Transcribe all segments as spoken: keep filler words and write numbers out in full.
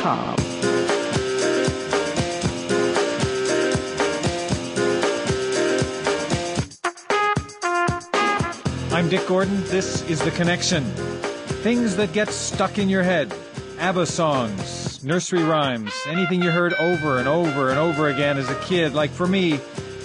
com. I'm Dick Gordon. This is The Connection. Things that get stuck in your head. ABBA songs, nursery rhymes, anything you heard over and over and over again as a kid. Like for me,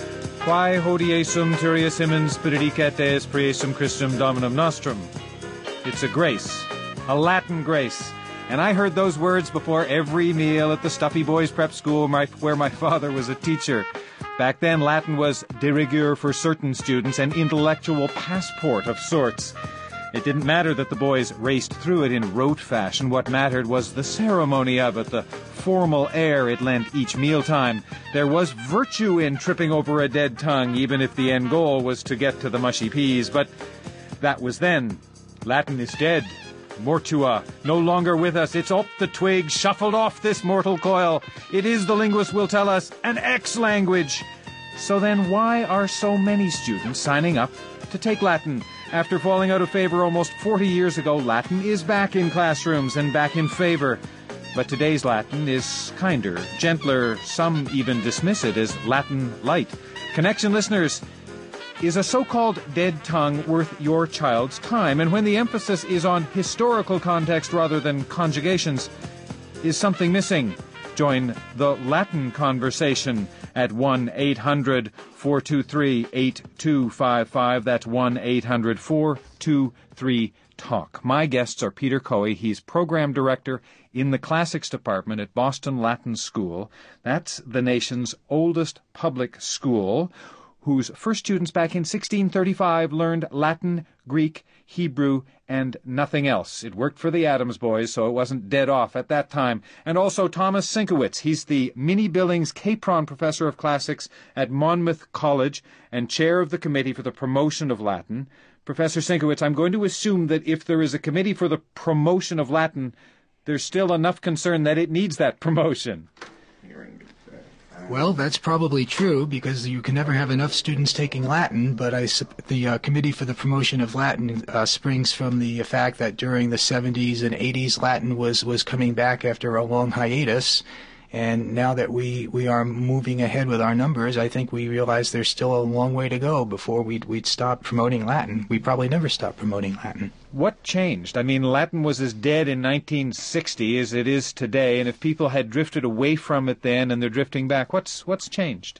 Quae hodie Turia Simmons Spiridicat Deus Priesum Christum Dominum Nostrum. It's a grace, a Latin grace. And I heard those words before every meal at the Stuffy Boys Prep School where my father was a teacher. Back then, Latin was de rigueur for certain students, an intellectual passport of sorts. It didn't matter that the boys raced through it in rote fashion. What mattered was the ceremony of it, the formal air it lent each mealtime. There was virtue in tripping over a dead tongue, even if the end goal was to get to the mushy peas. But that was then. Latin is dead. Mortua, no longer with us. It's up the twig, shuffled off this mortal coil. It is, the linguist will tell us, an X-language. So then why are so many students signing up to take Latin? After falling out of favor almost forty years ago, Latin is back in classrooms and back in favor. But today's Latin is kinder, gentler. Some even dismiss it as Latin light. Connection listeners, is a so-called dead tongue worth your child's time? And when the emphasis is on historical context rather than conjugations, is something missing? Join the Latin conversation at one eight hundred four two three eight two five five. That's one eight hundred four two three talk. My guests are Peter Coe. He's program director in the classics department at Boston Latin School. That's the nation's oldest public school, whose first students back in sixteen thirty-five learned Latin, Greek, Hebrew, and nothing else. It worked for the Adams boys, so it wasn't dead off at that time. And also Thomas Sienkiewicz. He's the Minnie Billings Capron Professor of Classics at Monmouth College and chair of the Committee for the Promotion of Latin. Professor Sienkiewicz, I'm going to assume that if there is a committee for the promotion of Latin, there's still enough concern that it needs that promotion. Well, that's probably true, because you can never have enough students taking Latin, but I, the uh, Committee for the Promotion of Latin uh, springs from the fact that during the seventies and eighties, Latin was, was coming back after a long hiatus, and now that we, we are moving ahead with our numbers, I think we realize there's still a long way to go before we'd, we'd stop promoting Latin. We probably never stop promoting Latin. What changed? I mean, Latin was as dead in nineteen sixty as it is today, and if people had drifted away from it then and they're drifting back, what's what's changed?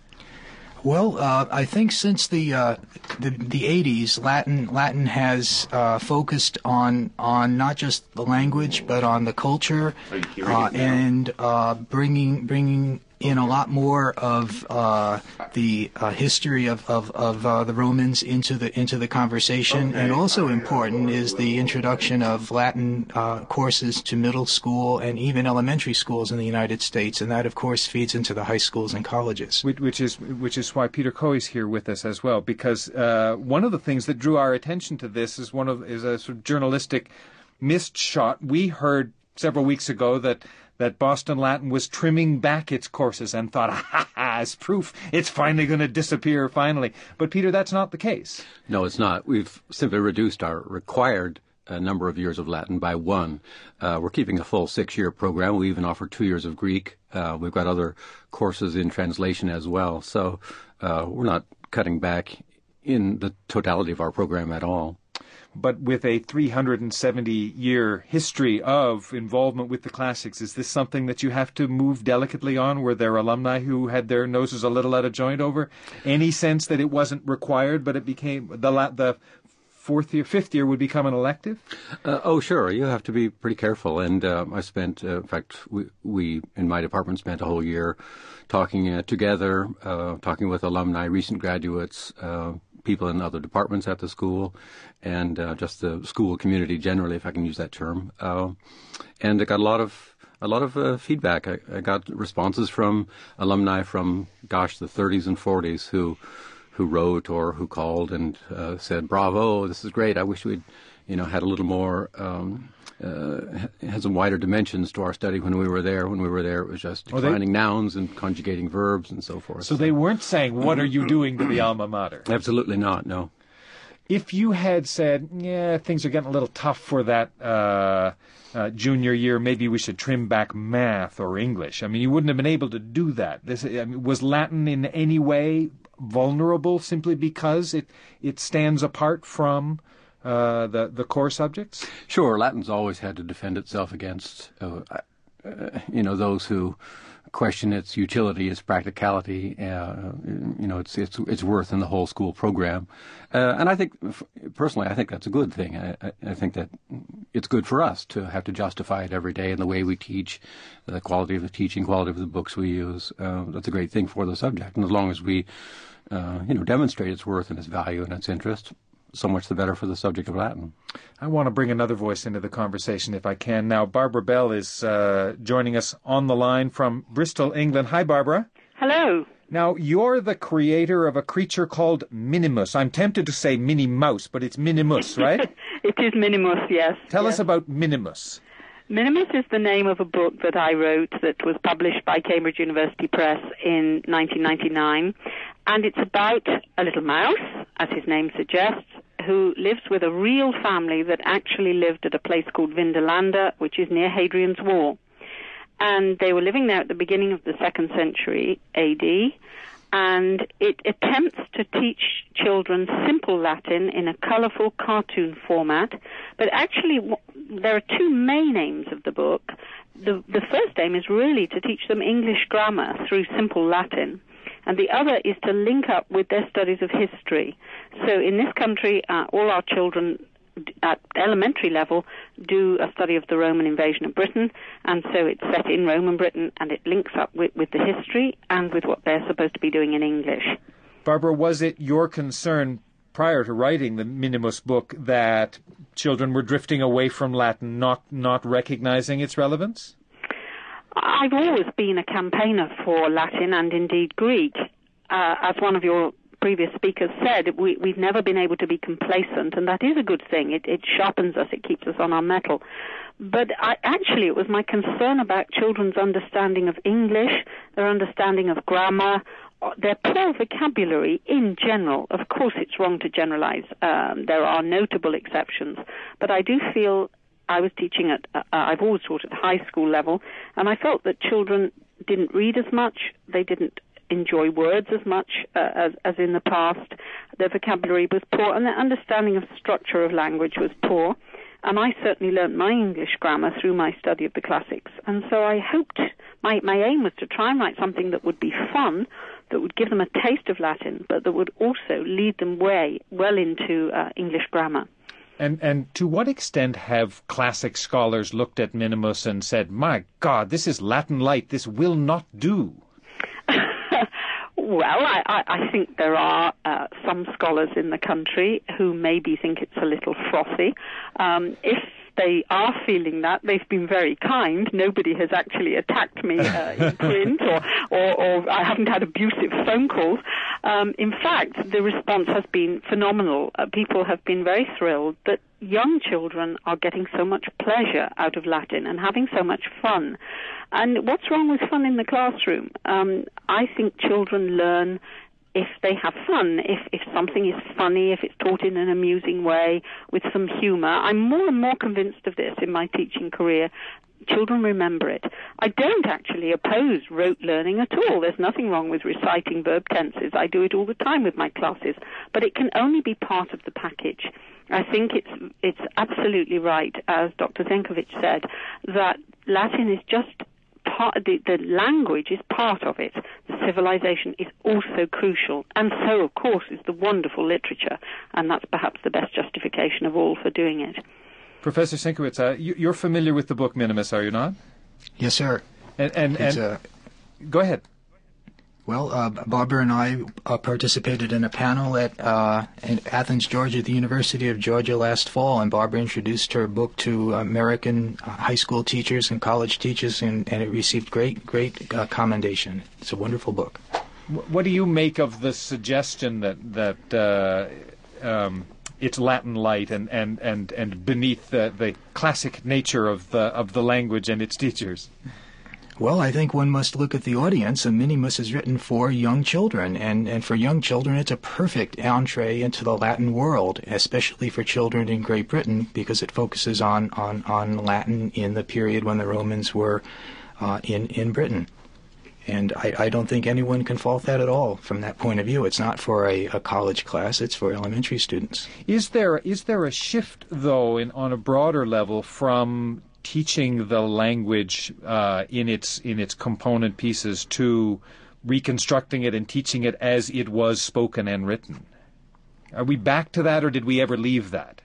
Well, uh, I think since the, uh, the the eighties, Latin Latin has uh, focused on on not just the language but on the culture, uh, and uh, bringing bringing in a lot more of uh, the uh, history of of, of uh, the Romans into the into the conversation. Okay. And also important is the introduction of Latin uh, courses to middle school and even elementary schools in the United States, and that of course feeds into the high schools and colleges. Which is which is why Peter Coe is here with us as well, because uh, one of the things that drew our attention to this is one of is a sort of journalistic missed shot. We heard several weeks ago that. that Boston Latin was trimming back its courses and thought, ha ha, as proof it's finally going to disappear finally. But, Peter, that's not the case. No, it's not. We've simply reduced our required uh, number of years of Latin by one. Uh, we're keeping a full six-year program. We even offer two years of Greek. Uh, we've got other courses in translation as well. So uh, we're not cutting back in the totality of our program at all. But with a three hundred seventy year history of involvement with the classics, is this something that you have to move delicately on? Were there alumni who had their noses a little out of joint over? Any sense that it wasn't required, but it became, the la- the fourth year, fifth year would become an elective? Uh, oh, sure. You have to be pretty careful. And uh, I spent, uh, in fact, we, we in my department spent a whole year talking uh, together, uh, talking with alumni, recent graduates, uh, people in other departments at the school, and uh, just the school community generally, if I can use that term. Uh, and I got a lot of a lot of uh, feedback. I, I got responses from alumni from, gosh, the thirties and forties who who wrote or who called and uh, said, "Bravo, this is great. I wish we'd, you know, had a little more." Um, Uh, had some wider dimensions to our study when we were there. When we were there, it was just defining oh, they, nouns and conjugating verbs and so forth. So they weren't saying, what are you doing to the alma mater? Absolutely not, no. If you had said, yeah, things are getting a little tough for that uh, uh, junior year, maybe we should trim back math or English. I mean, you wouldn't have been able to do that. This, I mean, was Latin in any way vulnerable simply because it, it stands apart from uh, the, the core subjects? Sure, Latin's always had to defend itself against, uh, uh, you know, those who question its utility, its practicality, uh, you know, its its its worth in the whole school program. Uh, and I think, personally, I think that's a good thing. I, I think that it's good for us to have to justify it every day in the way we teach, the quality of the teaching, quality of the books we use. Uh, that's a great thing for the subject. And as long as we, uh, you know, demonstrate its worth and its value and its interest, so much the better for the subject of Latin. I want to bring another voice into the conversation if I can. Now, Barbara Bell is uh, joining us on the line from Bristol, England. Hi, Barbara. Hello. Now, you're the creator of a creature called Minimus. I'm tempted to say Minnie Mouse, but it's Minimus, right? It is Minimus, yes. Tell yes. us about Minimus. Minimus is the name of a book that I wrote that was published by Cambridge University Press in nineteen ninety-nine. And it's about a little mouse, as his name suggests, who lives with a real family that actually lived at a place called Vindolanda, which is near Hadrian's Wall. And they were living there at the beginning of the second century A D, and it attempts to teach children simple Latin in a colorful cartoon format. But actually, there are two main aims of the book. The, the first aim is really to teach them English grammar through simple Latin, and the other is to link up with their studies of history. So in this country, uh, all our children at elementary level do a study of the Roman invasion of Britain, and so it's set in Roman Britain, and it links up with, with the history and with what they're supposed to be doing in English. Barbara, was it your concern prior to writing the Minimus book that children were drifting away from Latin, not, not recognizing its relevance? I've always been a campaigner for Latin and indeed Greek. Uh, as one of your previous speakers said, we, we've never been able to be complacent, and that is a good thing. It, it sharpens us, it keeps us on our mettle. But I, actually, it was my concern about children's understanding of English, their understanding of grammar, their poor vocabulary in general. Of course, it's wrong to generalize. Um, there are notable exceptions, but I do feel I was teaching at, uh, I've always taught at high school level, and I felt that children didn't read as much, they didn't enjoy words as much uh, as, as in the past, their vocabulary was poor, and their understanding of structure of language was poor. And I certainly learnt my English grammar through my study of the classics. And so I hoped, my, my aim was to try and write something that would be fun, that would give them a taste of Latin, but that would also lead them way, well into uh, English grammar. And and to what extent have classic scholars looked at Minimus and said, my God, this is Latin light, this will not do? Well, I, I, I think there are uh, some scholars in the country who maybe think it's a little frothy. Um, if they are feeling that, they've been very kind. Nobody has actually attacked me uh, in print, or, or, or I haven't had abusive phone calls. Um, in fact, the response has been phenomenal. Uh, people have been very thrilled that young children are getting so much pleasure out of Latin and having so much fun. And what's wrong with fun in the classroom? Um, I think children learn if they have fun, if, if something is funny, if it's taught in an amusing way, with some humor. I'm more and more convinced of this in my teaching career. Children remember it. I don't actually oppose rote learning at all. There's nothing wrong with reciting verb tenses. I do it all the time with my classes. But it can only be part of the package. I think it's it's absolutely right, as Doctor Zenkovich said, that Latin is just part of the, the language is part of it. The civilization is also crucial. And so, of course, is the wonderful literature. And that's perhaps the best justification of all for doing it. Professor Sienkiewicz, uh, you, you're familiar with the book Minimus, are you not? Yes, sir. And, and, It's, and uh, go ahead. Well, uh, Barbara and I uh, participated in a panel at uh, in Athens, Georgia, at the University of Georgia last fall, and Barbara introduced her book to American uh, high school teachers and college teachers, and, and it received great, great uh, commendation. It's a wonderful book. What do you make of the suggestion that that uh, um, it's Latin light and, and, and, and beneath the, the classic nature of the of the language and its teachers? Well, I think one must look at the audience, and Minimus is written for young children, and, and for young children it's a perfect entree into the Latin world, especially for children in Great Britain, because it focuses on, on, on Latin in the period when the Romans were uh, in, in Britain. And I, I don't think anyone can fault that at all from that point of view. It's not for a, a college class, it's for elementary students. Is there is there a shift, though, in, on a broader level from teaching the language uh, in its in its component pieces to reconstructing it and teaching it as it was spoken and written? Are we back to that, or did we ever leave that?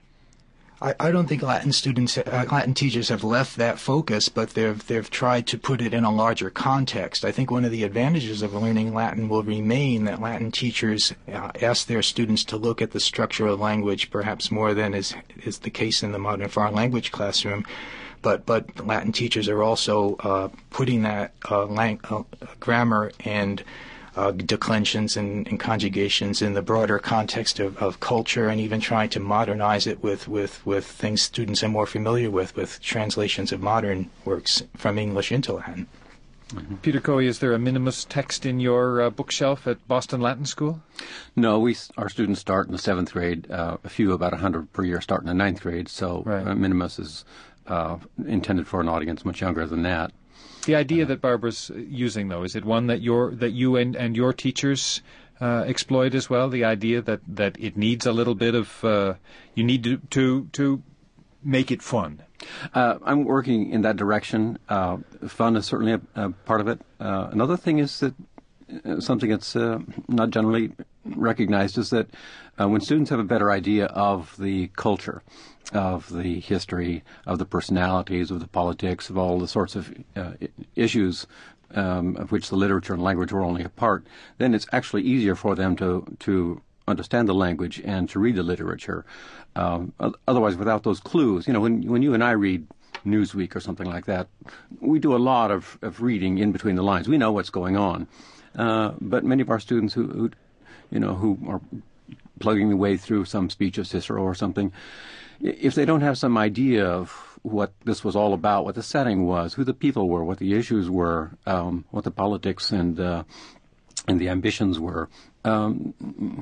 I, I don't think Latin students, uh, Latin teachers have left that focus, but they've they've tried to put it in a larger context. I think one of the advantages of learning Latin will remain that Latin teachers uh, ask their students to look at the structure of language, perhaps more than is is the case in the modern foreign language classroom. But but Latin teachers are also uh, putting that uh, lang- uh, grammar and uh, declensions and, and conjugations in the broader context of, of culture, and even trying to modernize it with, with, with things students are more familiar with, with translations of modern works from English into Latin. Mm-hmm. Peter Coey, is there a Minimus text in your uh, bookshelf at Boston Latin School? No, we our students start in the seventh grade. Uh, a few, about one hundred per year, start in the ninth grade. So right. uh, Minimus is uh, intended for an audience much younger than that. The idea that Barbara's using, though, is it one that your that you and, and your teachers uh, exploit as well? The idea that, that it needs a little bit of uh, you need to to to make it fun. Uh, I'm working in that direction. Uh, fun is certainly a, a part of it. Uh, another thing is that uh, something that's uh, not generally recognized is that uh, when students have a better idea of the culture, of the history, of the personalities, of the politics, of all the sorts of uh, issues um, of which the literature and language were only a part, then it's actually easier for them to to understand the language and to read the literature. Um, otherwise, without those clues, you know, when when you and I read Newsweek or something like that, we do a lot of, of reading in between the lines. We know what's going on, uh, but many of our students who, who, you know, who are plugging their way through some speech of Cicero or something, if they don't have some idea of what this was all about, what the setting was, who the people were, what the issues were, um, what the politics and uh, and the ambitions were, um,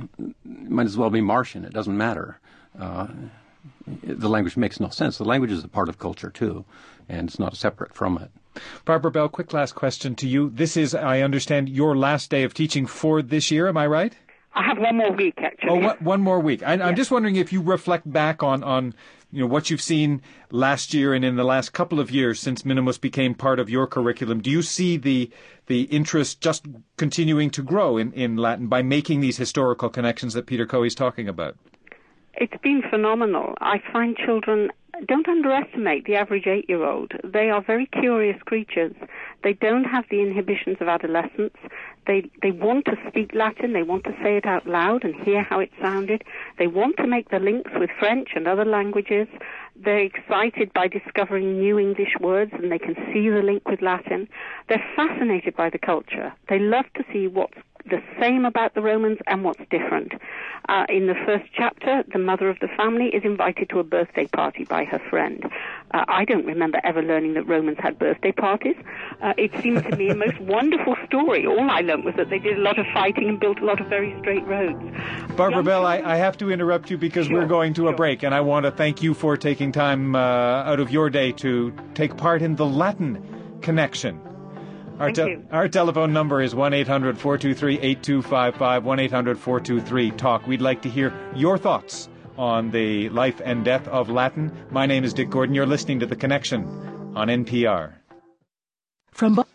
it might as well be Martian. It doesn't matter. Uh, the language makes no sense. The language is a part of culture, too, and it's not separate from it. Barbara Bell, quick last question to you. This is, I understand, your last day of teaching for this year. Am I right? I have one more week, actually. Oh, one, one more week. I, yeah. I'm just wondering if you reflect back on, on you know, what you've seen last year and in the last couple of years since Minimus became part of your curriculum. Do you see the the interest just continuing to grow in, in Latin by making these historical connections that Peter Coey's talking about? It's been phenomenal. I find children, don't underestimate the average eight-year-old. They are very curious creatures. They don't have the inhibitions of adolescence. They they want to speak Latin. They want to say it out loud and hear how it sounded. They want to make the links with French and other languages. They're excited by discovering new English words, and they can see the link with Latin. They're fascinated by the culture. They love to see what's the same about the Romans and what's different. Uh, in the first chapter, the mother of the family is invited to a birthday party by her friend. Uh, I don't remember ever learning that Romans had birthday parties. Uh, it seemed to me a most wonderful story. All I learned was that they did a lot of fighting and built a lot of very straight roads. Barbara Young Bell, I, children... I have to interrupt you because Sure, we're going to sure. a break, and I want to thank you for taking time uh, out of your day to take part in the Latin Connection. Our, te- our telephone number is one eight hundred four two three eight two five five, one eight hundred four two three talk. We'd like to hear your thoughts on the life and death of Latin. My name is Dick Gordon. You're listening to The Connection on N P R. From Bo-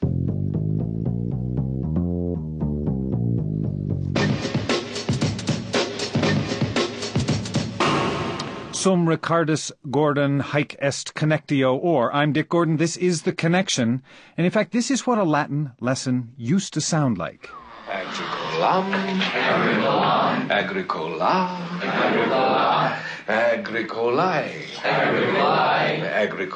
Sum Ricardus Gordon haec est connectio, or I'm Dick Gordon, this is The Connection, and in fact this is what a Latin lesson used to sound like. Agricolam, agricolam, agricola, agricola, agricolae, agricolae,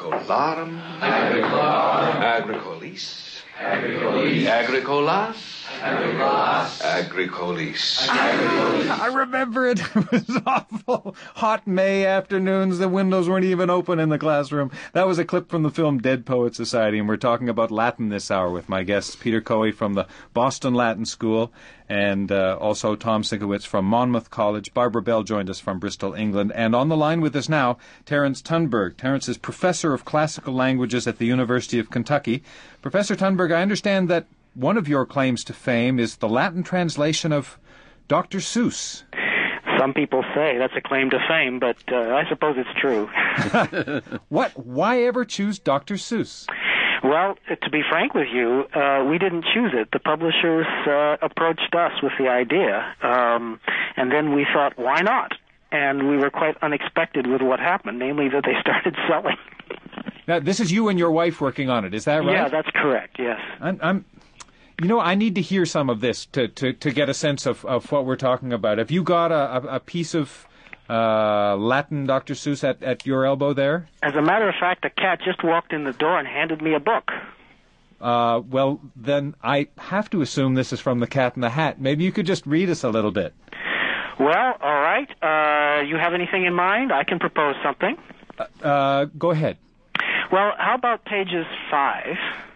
agricolarum, agricolarum, agricolis, agricolis, agricolas, Agricolis. I remember it. It was awful. Hot May afternoons. The windows weren't even open in the classroom. That was a clip from the film Dead Poet Society, and we're talking about Latin this hour with my guests, Peter Coey from the Boston Latin School, and uh, also Tom Sinkowitz from Monmouth College. Barbara Bell joined us from Bristol, England. And on the line with us now, Terence Thunberg. Terence is Professor of Classical Languages at the University of Kentucky. Professor Thunberg, I understand that one of your claims to fame is the Latin translation of Doctor Seuss. Some people say that's a claim to fame, but uh, I suppose it's true. What? Why ever choose Doctor Seuss? Well, to be frank with you, uh, we didn't choose it. The publishers uh, approached us with the idea, um, and then we thought, why not? And we were quite unexpected with what happened, namely that they started selling. Now, this is you and your wife working on it, is that right? Yeah, that's correct, yes. I'm, I'm you know, I need to hear some of this to, to, to get a sense of, of what we're talking about. Have you got a, a, a piece of uh, Latin Doctor Seuss at, at your elbow there? As a matter of fact, a cat just walked in the door and handed me a book. Uh, well, then I have to assume this is from The Cat in the Hat. Maybe you could just read us a little bit. Well, all right. Uh, you have anything in mind? I can propose something. Uh, uh, go ahead. Well, how about pages five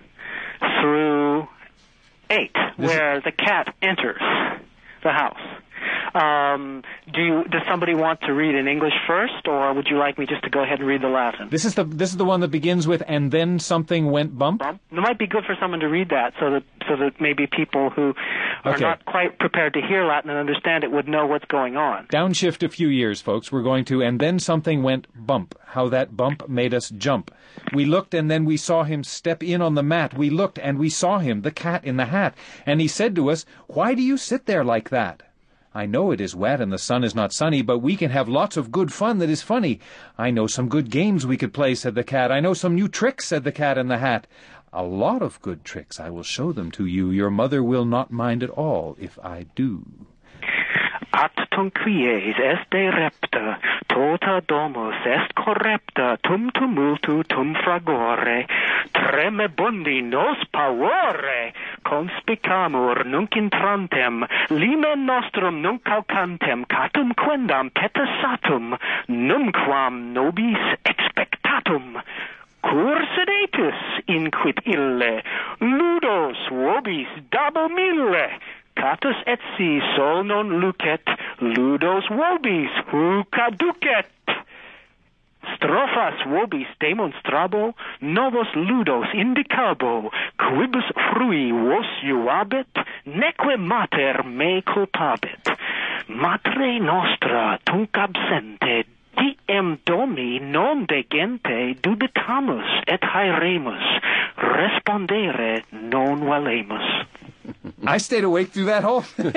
through eight, this where is... the cat enters the house? Um, do you, does somebody want to read in English first, or would you like me just to go ahead and read the Latin? This is the this is the one that begins with "and then something went bump." Bump. It might be good for someone to read that, so that so that maybe people who are okay. not quite prepared to hear Latin and understand it would know what's going on. Downshift a few years, folks. We're going to "and then something went bump." How that bump made us jump. We looked, and then we saw him step in on the mat. We looked, and we saw him, the cat in the hat, and he said to us, "Why do you sit there like that? I know it is wet and the sun is not sunny, but we can have lots of good fun that is funny. I know some good games we could play," said the cat. "I know some new tricks," said the cat in the hat. "A lot of good tricks. I will show them to you. Your mother will not mind at all if I do." At tum quies est repta, tota domus est correpta, tum tumultu tum fragore, tremebundi nos pavore, conspicamur nunc intrantem, limen nostrum nunc calcantem, catum quendam petasatum, numquam nobis expectatum, cur sedetis inquit ille, ludos vobis dabo mille, catus etsi sol non lucet, ludos vobis hu caducet. Strophas vobis demonstrabo, novos ludos indicabo, quibus frui vos iuabit, neque mater me culpabit. Matre nostra tunc absente, diem domi non degente, dubitamus et haeremus, respondere non valemus. I stayed awake through that whole thing.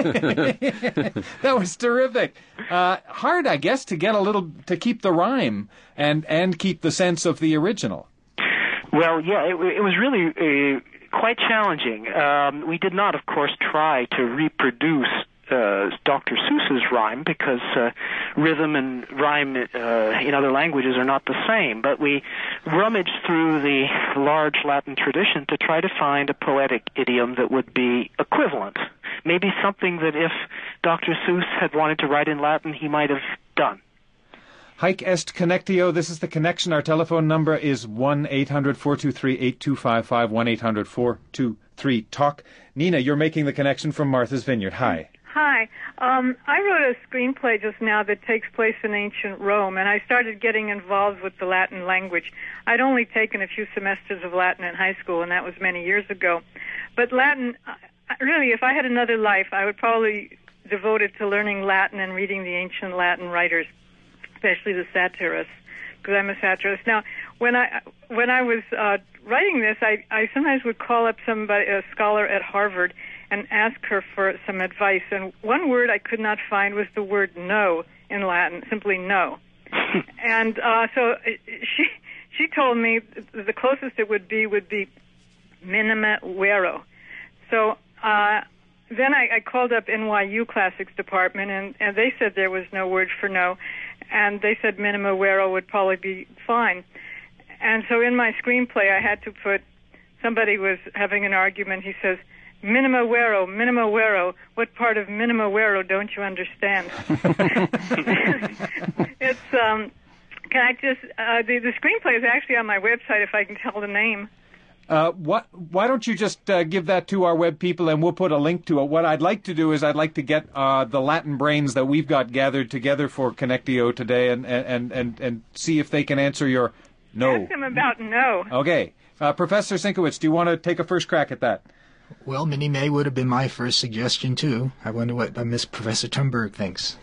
That was terrific. Uh, hard, I guess, to get a little, to keep the rhyme and, and keep the sense of the original. Well, yeah, it, it was really uh, quite challenging. Um, we did not, of course, try to reproduce uh, Doctor Seuss's rhyme because uh, rhythm and rhyme uh, in other languages are not the same. But we rummaged through the large Latin tradition to try to find a poetic idiom that would be equivalent. Maybe something that if Doctor Seuss had wanted to write in Latin, he might have done. Hic est connectio. This is the connection. Our telephone number is one eight hundred four two three eight two five five, one eight hundred four two three talk. Nina, you're making the connection from Martha's Vineyard. Hi. Hi. Um, I wrote a screenplay just now that takes place in ancient Rome, and I started getting involved with the Latin language. I'd only taken a few semesters of Latin in high school, and that was many years ago. But Latin, really, if I had another life, I would probably devote it to learning Latin and reading the ancient Latin writers, especially the satirists, because I'm a satirist. Now, when I when I was uh, writing this, I, I sometimes would call up somebody, a scholar at Harvard, and ask her for some advice. And one word I could not find was the word no in Latin, simply no. and uh, so she she told me the closest it would be would be minima vero. So uh, then I, I called up N Y U Classics Department, and, and they said there was no word for no, and they said minima vero would probably be fine. And so in my screenplay, I had to put, somebody was having an argument. He says, Minima vero, minima vero. What part of minima vero don't you understand? It's, um, can I just, uh, the, the screenplay is actually on my website if I can tell the name. Uh, what, why don't you just uh, give that to our web people and we'll put a link to it. What I'd like to do is I'd like to get uh, the Latin brains that we've got gathered together for Connectio today and, and, and, and see if they can answer your no. Ask them about no. Okay. Uh, Professor Sienkiewicz, do you want to take a first crack at that? Well, Minnie May would have been my first suggestion, too. I wonder what uh, Miss Professor Thunberg thinks.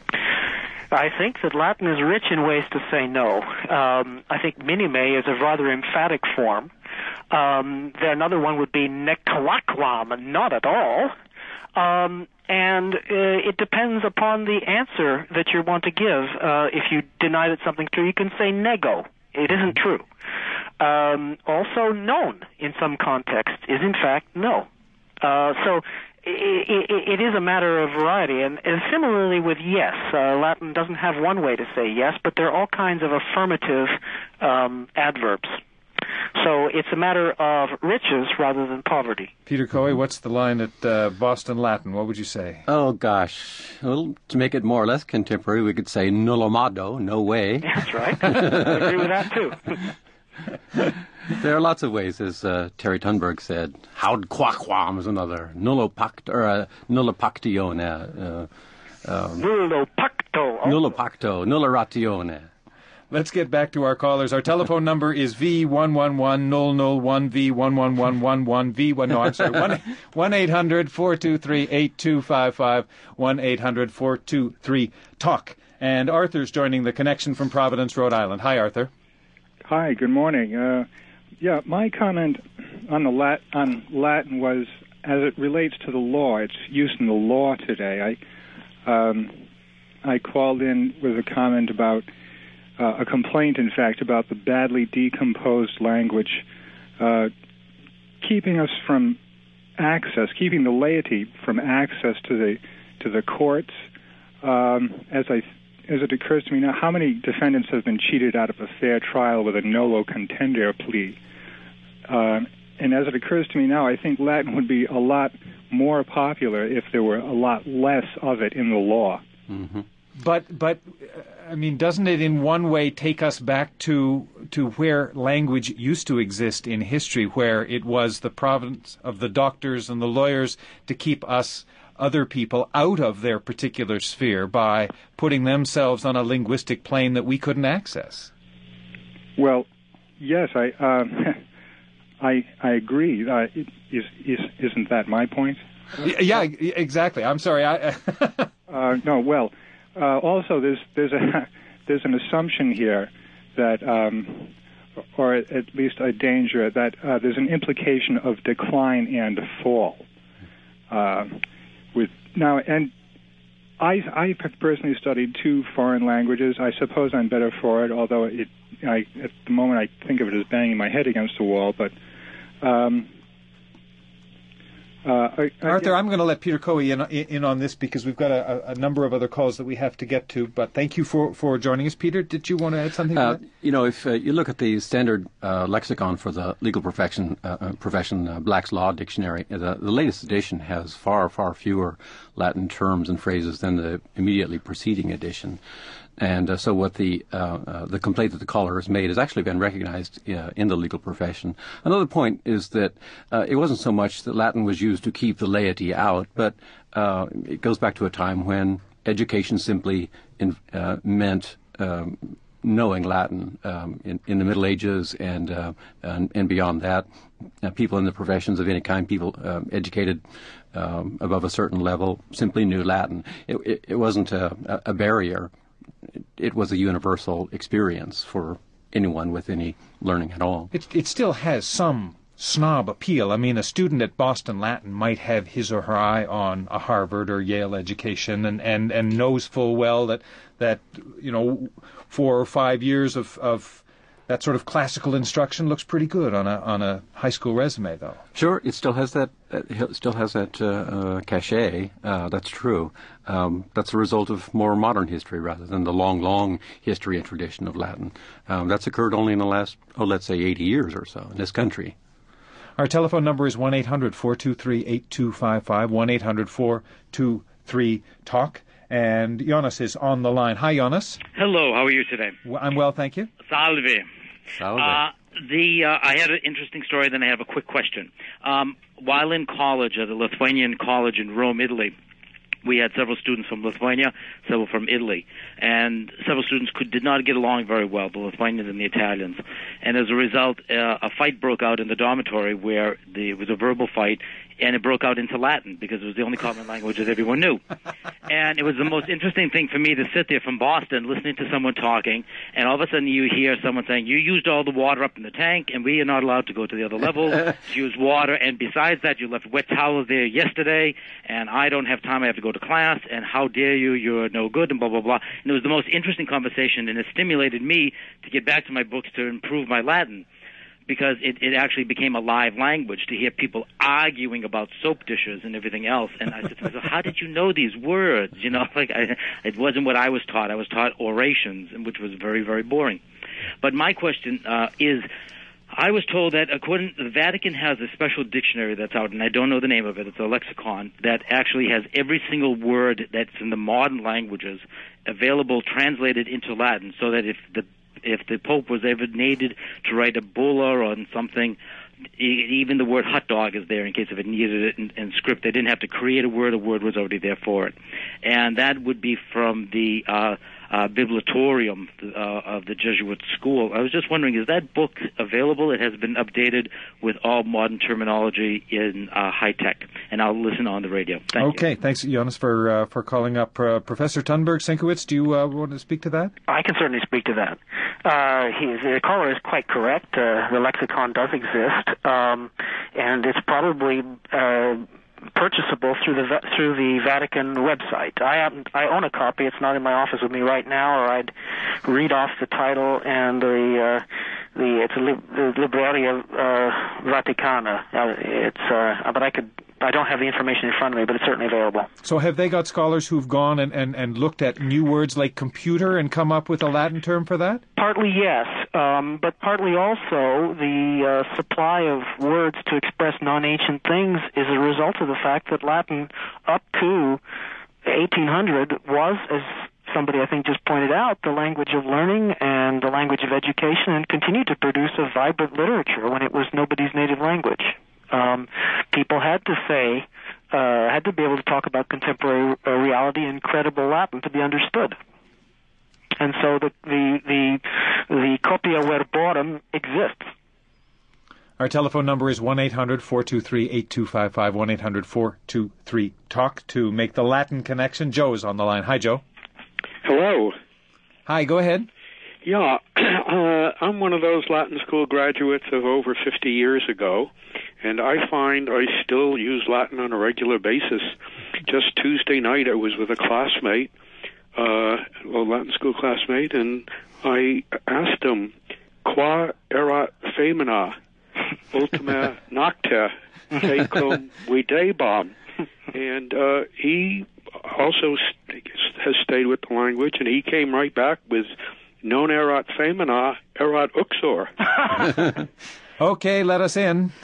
I think that Latin is rich in ways to say no. Um, I think minime is a rather emphatic form. Um, there, another one would be necalaquam, not at all. Um, and uh, it depends upon the answer that you want to give. Uh, if you deny that something's true, you can say nego. It isn't true. Um, also, known in some contexts is in fact no. Uh, so it, it, it is a matter of variety. And, and similarly with yes, uh, Latin doesn't have one way to say yes, but there are all kinds of affirmative um, adverbs. So it's a matter of riches rather than poverty. Peter Coey, what's the line at uh, Boston Latin? What would you say? Oh, gosh. Well, to make it more or less contemporary, we could say nullomado, no way. That's right. I agree with that, too. There are lots of ways, as uh, Terry Thunberg said. Haud quaquam is another. Nullo pact, or uh, nulla pactione. Uh, um, nullo pacto. Also. Nullo pacto, nulla ratione. Let's get back to our callers. Our telephone number is V one one one zero zero one V one one one one one V one. No, I'm sorry. one eight hundred four two three eight two five five. one eight hundred four two three talk. And Arthur's joining the connection from Providence, Rhode Island. Hi, Arthur. Hi. Good morning. Uh, yeah, my comment on the Lat- on Latin was as it relates to the law. Its use in the law today. I um, I called in with a comment about. Uh, a complaint, in fact, about the badly decomposed language, uh, keeping us from access, keeping the laity from access to the to the courts. Um, as I, as it occurs to me now, how many defendants have been cheated out of a fair trial with a nolo contendere plea? Uh, and as it occurs to me now, I think Latin would be a lot more popular if there were a lot less of it in the law. Mm-hmm. But, but, I mean, doesn't it in one way take us back to to where language used to exist in history, where it was the province of the doctors and the lawyers to keep us, other people, out of their particular sphere by putting themselves on a linguistic plane that we couldn't access? Well, yes, I um, I, I agree. Uh, is, is, isn't that my point? Yeah, exactly. I'm sorry. I uh, no, well... Uh, also, there's there's a there's an assumption here that, um, or at least a danger that uh, there's an implication of decline and fall. Uh, with now, and I I personally studied two foreign languages. I suppose I'm better for it, although it I, at the moment I think of it as banging my head against the wall. But um, Uh, I, I, Arthur, I'm going to let Peter Coey in, in on this because we've got a, a number of other calls that we have to get to. But thank you for, for joining us. Peter, did you want to add something uh, to that? You know, if uh, you look at the standard uh, lexicon for the legal profession, uh, profession uh, Black's Law Dictionary, the, the latest edition has far, far fewer Latin terms and phrases than the immediately preceding edition. And uh, so what the uh, uh, the complaint that the caller has made has actually been recognized uh, in the legal profession. Another point is that uh, it wasn't so much that Latin was used to keep the laity out, but uh, it goes back to a time when education simply in, uh, meant um, knowing Latin. Um, in, in the Middle Ages and uh, and, and beyond that, uh, people in the professions of any kind, people uh, educated um, above a certain level, simply knew Latin. It, it, it wasn't a, a barrier. It was a universal experience for anyone with any learning at all. It, it still has some snob appeal. I mean, a student at Boston Latin might have his or her eye on a Harvard or Yale education and, and, and knows full well that, that, you know, four or five years of, of that sort of classical instruction looks pretty good on a on a high school resume, though. Sure, it still has that. It still has that uh, uh, cachet. Uh, that's true. Um, that's a result of more modern history rather than the long, long history and tradition of Latin. Um, that's occurred only in the last, oh, let's say, eighty years or so in this country. Our telephone number is one eight hundred four two three eight two five five, one eight hundred four two three talk. And Jonas is on the line. Hi, Jonas. Hello, how are you today? Well, I'm well, thank you. Salve. Salve. Uh, the uh, I had an interesting story, then I have a quick question. Um, while in college at a Lithuanian college in Rome, Italy, we had several students from Lithuania, several from Italy, and several students could, did not get along very well, the Lithuanians and the Italians. And as a result, uh, a fight broke out in the dormitory where the, it was a verbal fight, and it broke out into Latin because it was the only common language that everyone knew. And it was the most interesting thing for me to sit there from Boston listening to someone talking, and all of a sudden you hear someone saying, you used all the water up in the tank, and we are not allowed to go to the other level to use water, and besides that, you left wet towels there yesterday, and I don't have time, I have to go to class, and how dare you, you're no good, and blah, blah, blah. And it was the most interesting conversation, and it stimulated me to get back to my books to improve my Latin, because it, it actually became a live language to hear people arguing about soap dishes and everything else. And I said to myself, how did you know these words? You know, like I, it wasn't what I was taught. I was taught orations, which was very, very boring. But my question uh, is, I was told that according the Vatican has a special dictionary that's out, and I don't know the name of it. It's a lexicon that actually has every single word that's in the modern languages available, translated into Latin, so that if the if the Pope was ever needed to write a bulla on something, even the word hot dog is there in case if it needed it in, in script. They didn't have to create a word. A word was already there for it. And that would be from the uh, uh, Biblitorium uh, of the Jesuit school. I was just wondering, is that book available? It has been updated with all modern terminology in uh, high tech. And I'll listen on the radio. Thank okay, you. Thanks, Jonas, for uh, for calling up. Uh, Professor Thunberg-Sienkiewicz, do you uh, want to speak to that? I can certainly speak to that. Uh, he, the caller is quite correct. Uh, the lexicon does exist, um, and it's probably uh, purchasable through the through the Vatican website. I happen, I own a copy. It's not in my office with me right now, or I'd read off the title and the uh, the it's a li- the Libreria uh, Vaticana. Uh, it's uh, but I could. I don't have the information in front of me, but it's certainly available. So have they got scholars who've gone and, and, and looked at new words like computer and come up with a Latin term for that? Partly, yes, um, but partly also the uh, supply of words to express non-ancient things is a result of the fact that Latin up to eighteen hundred was, as somebody I think just pointed out, the language of learning and the language of education, and continued to produce a vibrant literature when it was nobody's native language. Um, people had to say, uh, had to be able to talk about contemporary uh, reality in credible Latin to be understood. And so the the the, the copia verborum exists. Our telephone number is one eight hundred four two three eight two five five, one eight hundred four two three talk to make the Latin connection. Joe is on the line. Hi, Joe. Hello. Hi, go ahead. Yeah, uh, I'm one of those Latin school graduates of over fifty years ago, and I find I still use Latin on a regular basis. Just Tuesday night I was with a classmate, uh, a Latin school classmate, and I asked him, qua erat femina, ultima nocte, tecum videbam, and uh, he also st- has stayed with the language, and he came right back with non erat femina, erat uxor. Okay, let us in.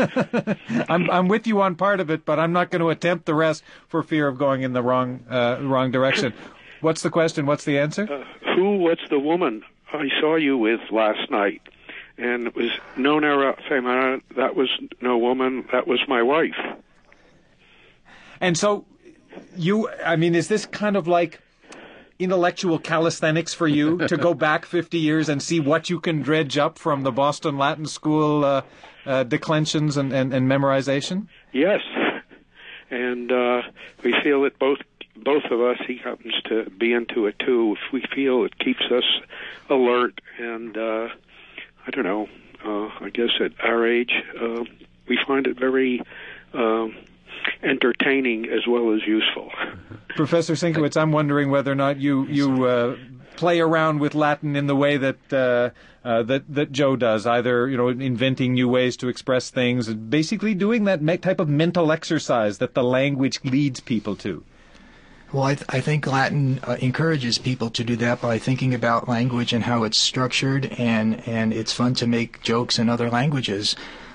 I'm I'm with you on part of it, but I'm not going to attempt the rest for fear of going in the wrong uh, wrong direction. What's the question? What's the answer? Uh, who? What's the woman I saw you with last night? And it was non erat femina. That was no woman. That was my wife. And so, you. I mean, is this kind of like intellectual calisthenics for you to go back fifty years and see what you can dredge up from the Boston Latin School uh, uh, declensions and, and, and memorization? Yes, and uh, we feel that both both of us, he happens to be into it too, if we feel it keeps us alert, and uh, I don't know, uh, I guess at our age, uh, we find it very uh, entertaining as well as useful. Professor Sienkiewicz, I'm wondering whether or not you you uh, play around with Latin in the way that uh, uh, that that Joe does, either you know inventing new ways to express things, basically doing that me- type of mental exercise that the language leads people to. Well, I, th- I think Latin uh, encourages people to do that by thinking about language and how it's structured, and, and it's fun to make jokes in other languages.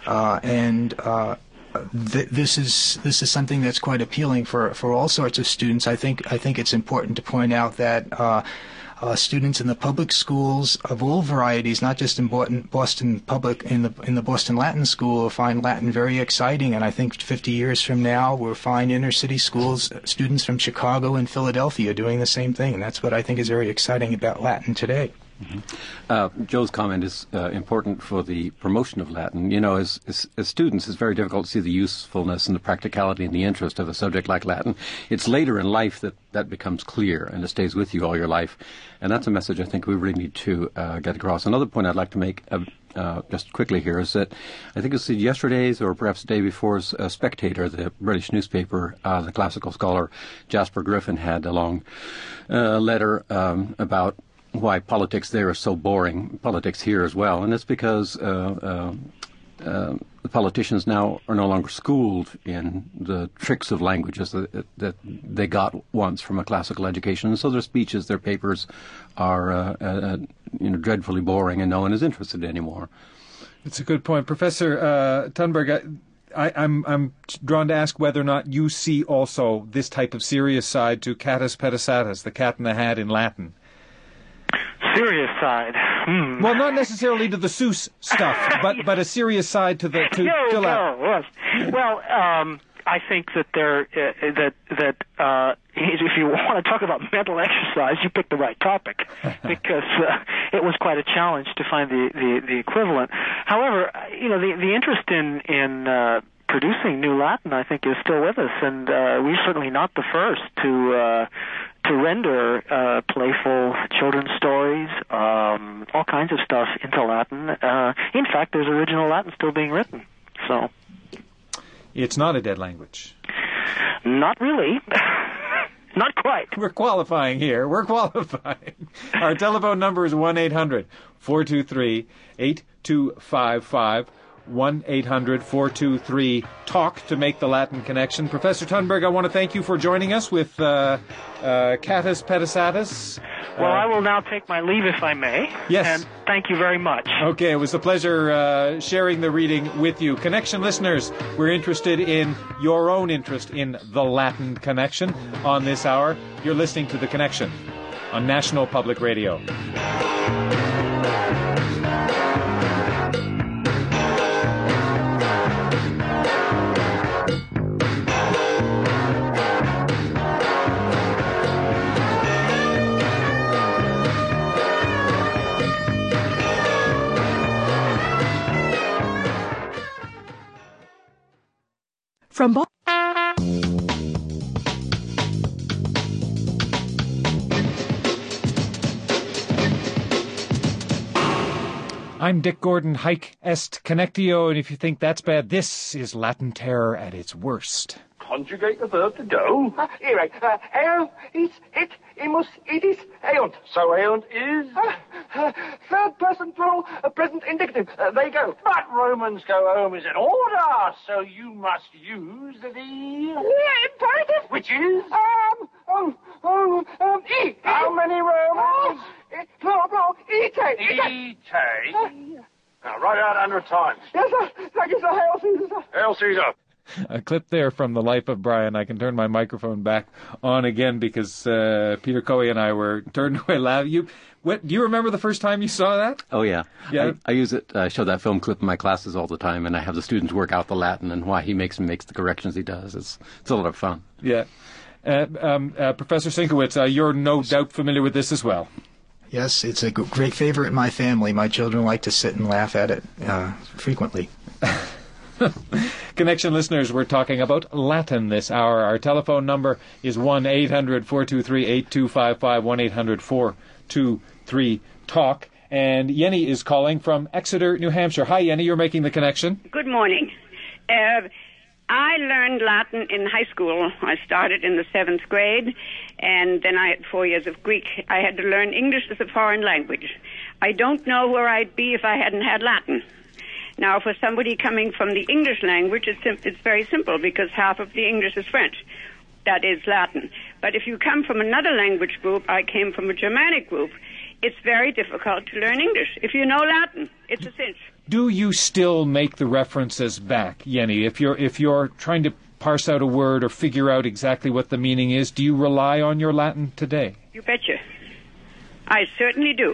uh, and uh, th- this is this is something that's quite appealing for, for all sorts of students. I think I think it's important to point out that uh, uh, students in the public schools of all varieties, not just in Boston, Boston Public, in the in the Boston Latin School, find Latin very exciting. And I think fifty years from now, we'll find inner city schools, students from Chicago and Philadelphia doing the same thing. And that's what I think is very exciting about Latin today. Mm-hmm. Uh, Joe's comment is uh, important for the promotion of Latin. You know, as, as as students, it's very difficult to see the usefulness and the practicality and the interest of a subject like Latin. It's later in life that that becomes clear, and it stays with you all your life. And that's a message I think we really need to uh, get across. Another point I'd like to make uh, uh, just quickly here is that I think it's yesterday's or perhaps the day before's uh, Spectator, the British newspaper, uh, the classical scholar Jasper Griffin had a long uh, letter um, about why politics there is so boring, politics here as well. And it's because uh, uh, uh, the politicians now are no longer schooled in the tricks of languages that, that they got once from a classical education. And so their speeches, their papers are uh, uh, you know, dreadfully boring, and no one is interested anymore. It's a good point. Professor uh, Thunberg, I, I, I'm, I'm drawn to ask whether or not you see also this type of serious side to catus pedisatus, the cat in the hat in Latin. Serious side. Hmm. Well, not necessarily to the Seuss stuff, but but a serious side to the to, no, to no, yes. Well, um, I think that there uh, that that uh, if you want to talk about mental exercise, you picked the right topic, because uh, it was quite a challenge to find the, the, the equivalent. However, you know, the the interest in in uh, producing new Latin, I think, is still with us, and uh, we're certainly not the first to. Uh, to render uh, playful children's stories, um, all kinds of stuff into Latin. Uh, in fact, there's original Latin still being written. So, it's not a dead language. Not really. Not quite. We're qualifying here. We're qualifying. Our telephone number is one eight hundred four two three eight two five five. one eight hundred four two three talk to make the Latin connection. Professor Thunberg, I want to thank you for joining us with uh, uh, Catus Pedisatus. Well, uh, I will now take my leave, if I may. Yes. And thank you very much. Okay, it was a pleasure uh, sharing the reading with you. Connection listeners, we're interested in your own interest in the Latin connection on this hour. You're listening to The Connection on National Public Radio. From Bo- I'm Dick Gordon, Haec est connectio, and if you think that's bad, this is Latin terror at its worst. Conjugate the verb to go. Uh, anyway, uh, eon is it, imus, it is, eont. So eont is? Uh, uh, third person plural, uh, present indicative. Uh, they go. But Romans go home is in order, so you must use the imperative, which is? Um, um, um, um, e. How many Romans? Uh, plural, plural, ite. Ite. Uh, now, write out a hundred times. Yes, sir. Thank you, sir. Hail Caesar, sir. Hail Caesar. A clip there from The Life of Brian. I can turn my microphone back on again because uh, Peter Coey and I were turned away laughing. You, what, do you remember the first time you saw that? Oh, yeah. Yeah. I, I use it, I show that film clip in my classes all the time, and I have the students work out the Latin and why he makes makes the corrections he does. It's, it's a lot of fun. Yeah. Uh, um, uh, Professor Sienkiewicz, uh, you're no doubt familiar with this as well. Yes, it's a great favorite in my family. My children like to sit and laugh at it uh, frequently. Connection listeners, we're talking about Latin this hour. Our telephone number is one eight hundred four two three eight two five five, one eight hundred four two three talk. And Yenny is calling from Exeter, New Hampshire. Hi, Yenny, you're making the connection. Good morning. Uh, I learned Latin in high school. I started in the seventh grade, and then I had four years of Greek. I had to learn English as a foreign language. I don't know where I'd be if I hadn't had Latin. Now, for somebody coming from the English language, it's, sim- it's very simple because half of the English is French. That is Latin. But if you come from another language group, I came from a Germanic group, it's very difficult to learn English. If you know Latin, it's a cinch. do you still make the references back, Jenny? If you're if you're trying to parse out a word or figure out exactly what the meaning is, do you rely on your Latin today? You betcha. I certainly do.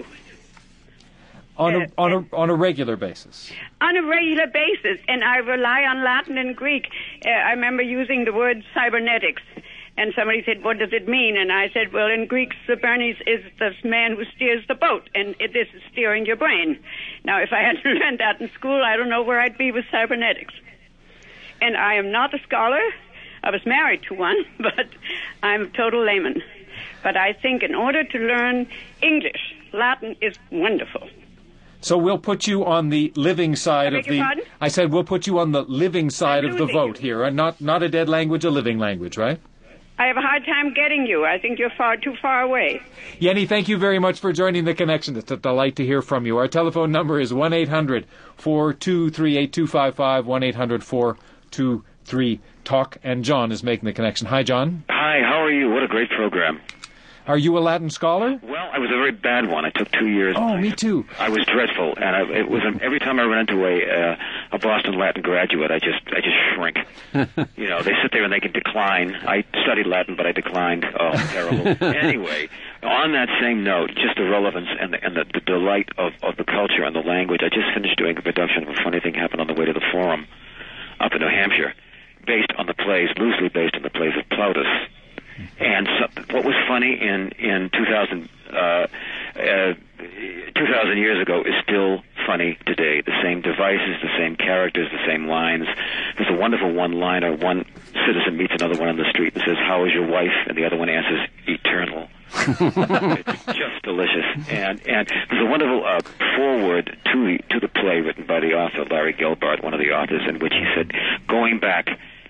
On uh, a on a on a regular basis. On a regular basis, and I rely on Latin and Greek. Uh, I remember using the word cybernetics, and somebody said, "What does it mean?" And I said, "Well, in Greek, Cybernes is the man who steers the boat, and it, this is steering your brain." Now, if I had learned that in school, I don't know where I'd be with cybernetics. And I am not a scholar. I was married to one, but I'm a total layman. But I think in order to learn English, Latin is wonderful. So we'll put you on the living side I of beg your the... pardon? I said we'll put you on the living side I'm of the losing vote you. here, and not, not a dead language, a living language, right? I have a hard time getting you. I think you're far too far away. Yenny, thank you very much for joining the connection. It's a delight to hear from you. Our telephone number is one eight hundred four two three eight two five five, one eight hundred four two three talk, and John is making the connection. Hi, John. Hi, how are you? What a great program. Are you a Latin scholar? Well, I was a very bad one. I took two years. Oh, me too. I was dreadful, and I, it was every time I ran into a uh, a Boston Latin graduate, I just I just shrink. You know, they sit there and they can decline. I studied Latin, but I declined. Oh, terrible. Anyway, on that same note, just the relevance and the, and the, the delight of, of the culture and the language. I just finished doing a production of a funny thing happened on the way to the Forum up in New Hampshire, based on the plays, loosely based on the plays of Plautus. And so, what was funny in in two thousand uh, uh, two thousand years ago is still funny today. The same devices, the same characters, the same lines. There's a wonderful one-liner. One citizen meets another one on the street and says, "How is your wife?" And the other one answers, "Eternal." It's just delicious. And and there's a wonderful uh, foreword to the to the play written by the author Larry Gelbart, one of the authors, in which he said, going back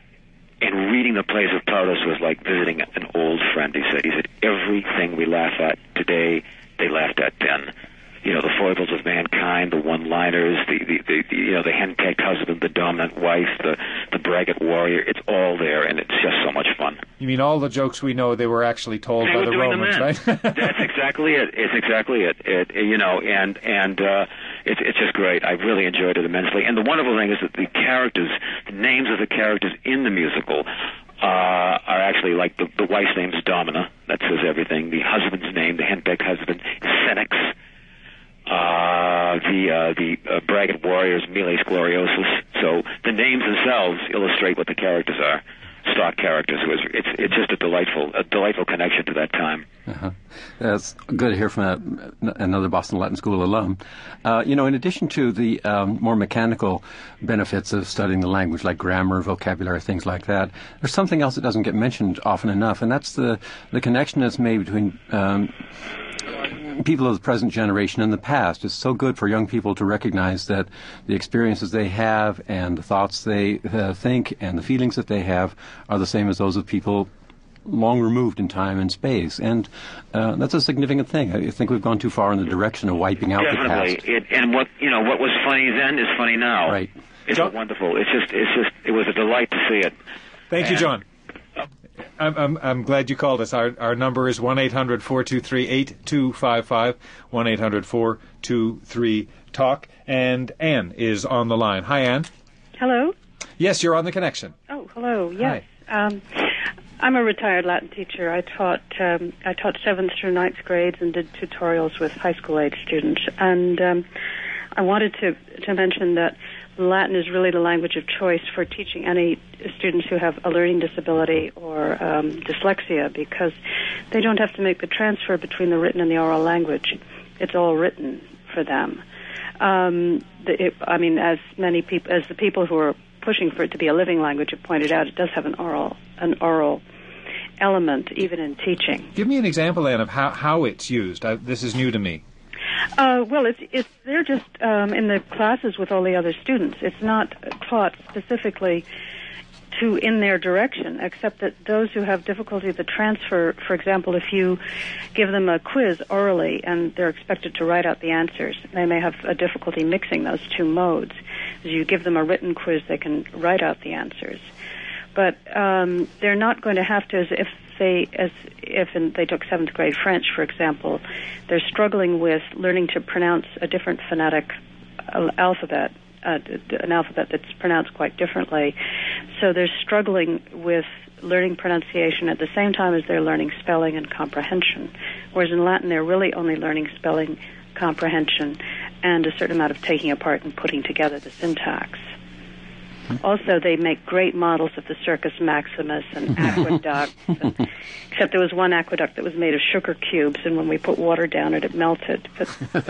and reading the plays of Plautus was like visiting an old friend. He said, he said, everything we laugh at today, they laughed at then. You know, the foibles of mankind, the one-liners, the, the, the, the you know, the henpecked husband, the dominant wife, the, the braggart warrior. It's all there, and it's just so much fun. You mean all the jokes we know they were actually told they by were the doing Romans, them right? That's exactly it. It's exactly it. It, you know, and and uh, it's it's just great. I really enjoyed it immensely. And the wonderful thing is that the characters, the names of the characters in the musical, uh, are actually like the, the wife's name is Domina. That says everything. The husband's name, the henpecked husband, is Senex. Uh, the uh, the uh, braggart warriors, Miles Gloriosus. So the names themselves illustrate what the characters are. Stock characters. It was, it's it's just a delightful a delightful connection to that time. Uh-huh. That's good to hear from a, another Boston Latin School alum. Uh, you know, in addition to the um, more mechanical benefits of studying the language, like grammar, vocabulary, things like that, there's something else that doesn't get mentioned often enough, and that's the the connection that's made between um, people of the present generation and the past. It's so good for young people to recognize that the experiences they have and the thoughts they uh, think and the feelings that they have are the same as those of people long removed in time and space. And uh, that's a significant thing. I think we've gone too far in the direction of wiping out Definitely. the past. It, and what you know, what was funny then is funny now. Right. It's John? wonderful. It's just, it's just, it was a delight to see it. Thank and, you, John. I'm, I'm, I'm glad you called us. Our, our number is one eight hundred four two three eight two five five, one eight hundred four two three talk. And Anne is on the line. Hi, Anne. Hello. Yes, you're on the connection. Oh, hello. Yes. Um, I'm a retired Latin teacher. I taught um, I taught seventh through ninth grades and did tutorials with high school age students. And um, I wanted to to mention that Latin is really the language of choice for teaching any students who have a learning disability or um, dyslexia, because they don't have to make the transfer between the written and the oral language. It's all written for them. Um, the, it, I mean, as many people, as the people who are pushing for it to be a living language have pointed out, it does have an oral, an oral element, even in teaching. Give me an example, Anne, of how, how it's used. I, this is new to me. Uh, well, it's, it's they're just um, in the classes with all the other students. It's not taught specifically to in their direction, except that those who have difficulty with the transfer, for example, if you give them a quiz orally and they're expected to write out the answers, they may have a difficulty mixing those two modes. As you give them a written quiz, they can write out the answers. But um, they're not going to have to, as if they, as if in, they took seventh grade French, for example, they're struggling with learning to pronounce a different phonetic uh, alphabet, uh, an alphabet that's pronounced quite differently. So they're struggling with learning pronunciation at the same time as they're learning spelling and comprehension. Whereas in Latin, they're really only learning spelling, comprehension, and a certain amount of taking apart and putting together the syntax. Also, they make great models of the Circus Maximus and aqueducts, and, except there was one aqueduct that was made of sugar cubes, and when we put water down it, it melted. But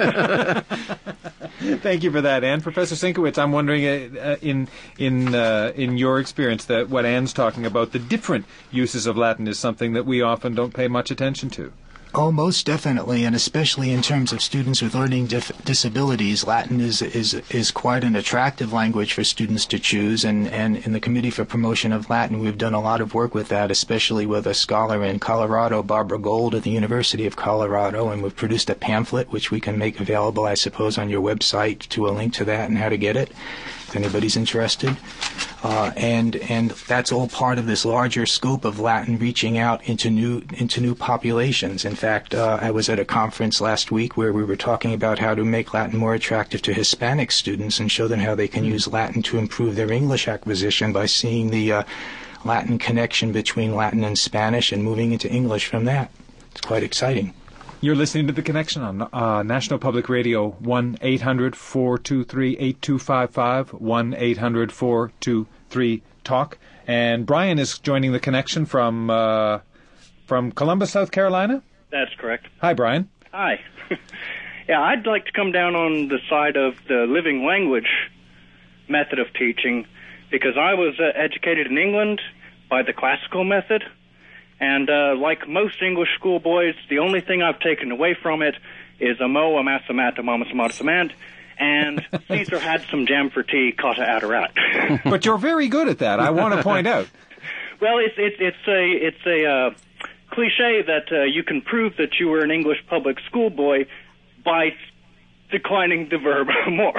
Thank you for that, Anne. Professor Sienkiewicz, I'm wondering, uh, in in uh, in your experience, that what Anne's talking about, the different uses of Latin, is something that we often don't pay much attention to. Oh, most definitely, and especially in terms of students with learning dif- disabilities, Latin is is is quite an attractive language for students to choose, and, and in the Committee for Promotion of Latin, we've done a lot of work with that, especially with a scholar in Colorado, Barbara Gold, at the University of Colorado, and we've produced a pamphlet, which we can make available, I suppose, on your website, to a link to that and how to get it, if anybody's interested. Uh, and and that's all part of this larger scope of Latin reaching out into new into new populations. In fact, uh, I was at a conference last week where we were talking about how to make Latin more attractive to Hispanic students and show them how they can use Latin to improve their English acquisition by seeing the uh, Latin connection between Latin and Spanish and moving into English from that. It's quite exciting. You're listening to The Connection on uh, National Public Radio, one eight hundred four two three eight two five five, one eight hundred four two three talk. And Brian is joining The Connection from uh, from Columbus, South Carolina? That's correct. Hi, Brian. Hi. Yeah, I'd like to come down on the side of the living language method of teaching, because I was uh, educated in England by the classical method. And uh, like most English schoolboys, the only thing I've taken away from it is amo, amasa, mata, mama, samata, samant, and Caesar had some jam for tea, kata adorat. But you're very good at that, I want to point out. Well, it's it's it's a it's a uh, cliche that uh, you can prove that you were an English public schoolboy by declining the verb more.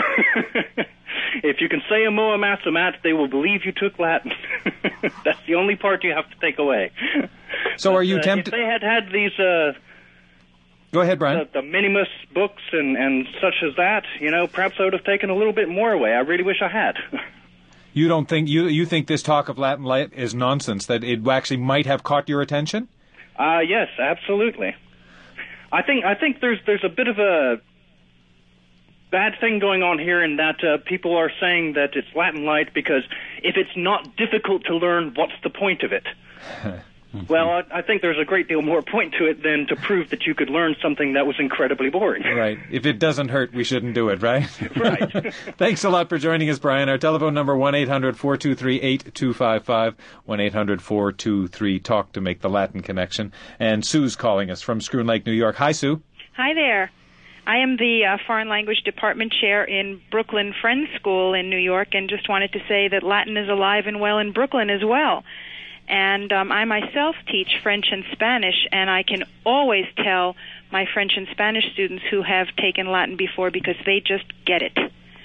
If you can say amo, amasa, mat, they will believe you took Latin. That's the only part you have to take away. So but, are you uh, tempted? If they had had these... Uh, Go ahead, Brian. The, the minimus books and, and such as that, you know, perhaps I would have taken a little bit more away. I really wish I had. You don't think you you think this talk of Latin light is nonsense, that it actually might have caught your attention? Uh, yes, absolutely. I think I think there's there's a bit of a bad thing going on here in that uh, people are saying that it's Latin light because if it's not difficult to learn, what's the point of it? Well, I, I think there's a great deal more point to it than to prove that you could learn something that was incredibly boring. Right. If it doesn't hurt, we shouldn't do it, right? Right. Thanks a lot for joining us, Brian. Our telephone number, one eight hundred four two three eight two five five, one eight hundred four two three talk to make the Latin connection. And Sue's calling us from Schroon Lake, New York. Hi, Sue. Hi there. I am the uh, Foreign Language Department Chair in Brooklyn Friends School in New York, and just wanted to say that Latin is alive and well in Brooklyn as well. And um, I myself teach French and Spanish, and I can always tell my French and Spanish students who have taken Latin before because they just get it.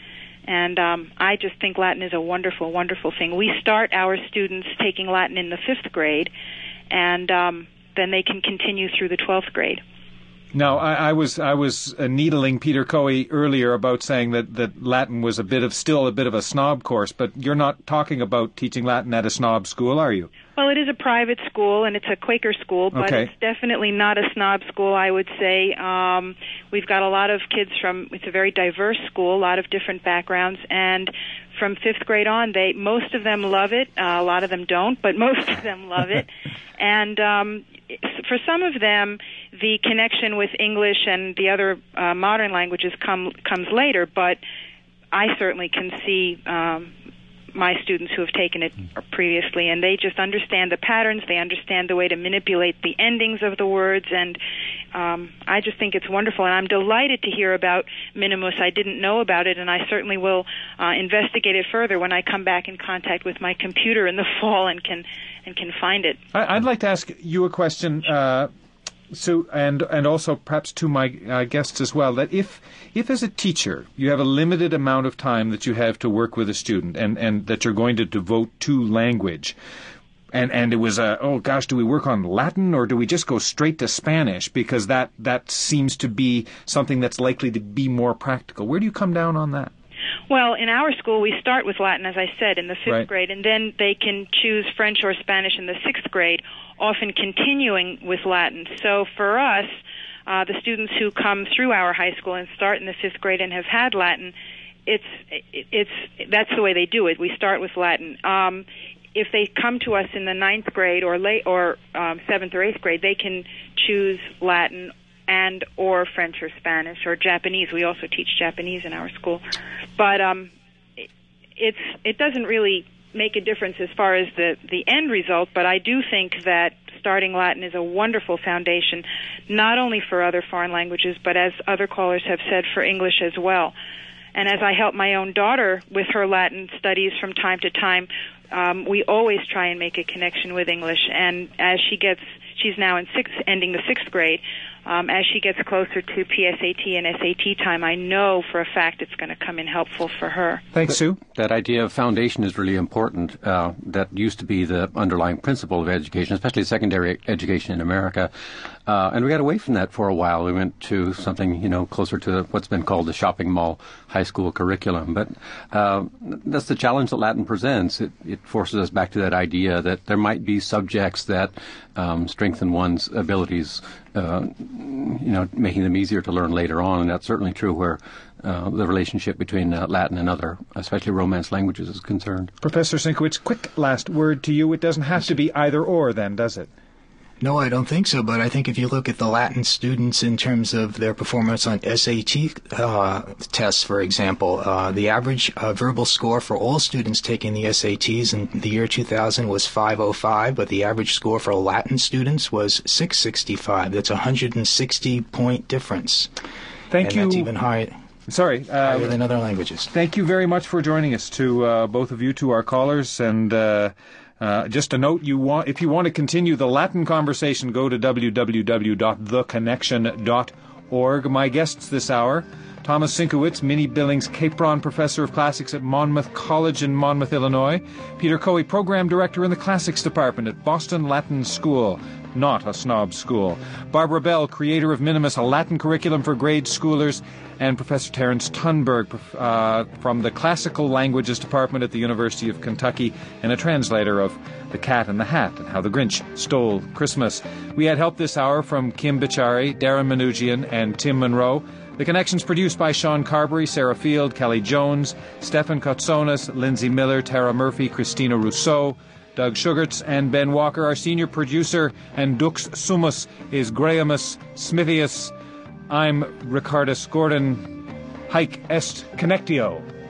And um, I just think Latin is a wonderful, wonderful thing. We start our students taking Latin in the fifth grade, and um, then they can continue through the twelfth grade. Now, I, I was I was uh, needling Peter Coey earlier about saying that, that Latin was a bit of still a bit of a snob course, but you're not talking about teaching Latin at a snob school, are you? Well, it is a private school, and it's a Quaker school, but okay. It's definitely not a snob school, I would say. Um, we've got a lot of kids from, it's a very diverse school, a lot of different backgrounds, and from fifth grade on, they most of them love it. Uh, a lot of them don't, but most of them love it. And um, for some of them, the connection with English and the other uh, modern languages come comes later, but I certainly can see um, my students who have taken it previously, and they just understand the patterns, they understand the way to manipulate the endings of the words, and um, I just think it's wonderful, and I'm delighted to hear about Minimus. I didn't know about it, and I certainly will uh, investigate it further when I come back in contact with my computer in the fall and can and can find it. I'd like to ask you a question, uh, Sue, and and also perhaps to my uh, guests as well, that if if as a teacher you have a limited amount of time that you have to work with a student and, and that you're going to devote to language, and, and it was a, oh gosh, do we work on Latin or do we just go straight to Spanish because that, that seems to be something that's likely to be more practical? Where do you come down on that? Well, in our school, we start with Latin, as I said, in the fifth Right. grade, and then they can choose French or Spanish in the sixth grade, often continuing with Latin. So for us, uh, the students who come through our high school and start in the fifth grade and have had Latin, it's it's that's the way they do it. We start with Latin. Um, if they come to us in the ninth grade or late or um, seventh or eighth grade, they can choose Latin and or French or Spanish or Japanese. We also teach Japanese in our school, but um, it, it's it doesn't really make a difference as far as the the end result. But I do think that starting Latin is a wonderful foundation, not only for other foreign languages, but as other callers have said, for English as well. And as I help my own daughter with her Latin studies from time to time, um, we always try and make a connection with English. And as she gets, she's now in sixth, ending the sixth grade. Um, as she gets closer to P S A T and S A T time, I know for a fact it's going to come in helpful for her. Thanks, Sue. That idea of foundation is really important. Uh, that used to be the underlying principle of education, especially secondary education in America. Uh, and we got away from that for a while. We went to something, you know, closer to what's been called the shopping mall high school curriculum. But uh, that's the challenge that Latin presents. It, it forces us back to that idea that there might be subjects that um, strengthen one's abilities, uh, you know, making them easier to learn later on. And that's certainly true where uh, the relationship between uh, Latin and other, especially Romance languages, is concerned. Professor Sienkiewicz, quick last word to you. It doesn't have to be either or then, does it? No, I don't think so, but I think if you look at the Latin students in terms of their performance on S A T uh, tests, for example, uh, the average uh, verbal score for all students taking the S A Ts in the year two thousand was five oh five, but the average score for Latin students was six sixty-five. That's a one hundred sixty point difference. Thank and you. That's even higher. Sorry. Uh, higher than other languages. Thank you very much for joining us, to uh, both of you, to our callers, and uh, Uh, just a note, you want, if you want to continue the Latin conversation, go to w w w dot the connection dot org. My guests this hour, Thomas Sienkiewicz, Minnie Billings Capron Professor of Classics at Monmouth College in Monmouth, Illinois. Peter Coey, Program Director in the Classics Department at Boston Latin School, not a snob school. Barbara Bell, Creator of Minimus, a Latin curriculum for grade schoolers. And Professor Terence Thunberg uh, from the Classical Languages Department at the University of Kentucky, and a translator of The Cat and the Hat and How the Grinch Stole Christmas. We had help this hour from Kim Bichari, Darren Manoogian, and Tim Monroe. The Connection's produced by Sean Carberry, Sarah Field, Kelly Jones, Stefan Kotsonis, Lindsay Miller, Tara Murphy, Christina Rousseau, Doug Sugarts, and Ben Walker. Our senior producer and Dux Sumus is Grahamus Smithius. I'm Ricardus Gordon. Haec est Connectio.